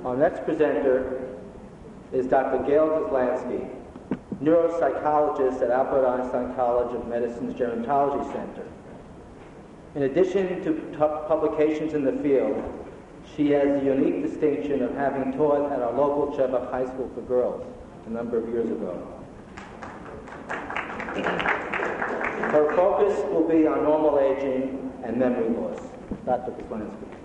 Our next presenter is Dr. Gail Kozlansky, neuropsychologist at Albert Einstein College of Medicine's Gerontology Center. In addition to publications in the field, she has the unique distinction of having taught at our local Shebach High School for Girls a number of years ago. Her focus will be on normal aging and memory loss. Dr. Kozlansky.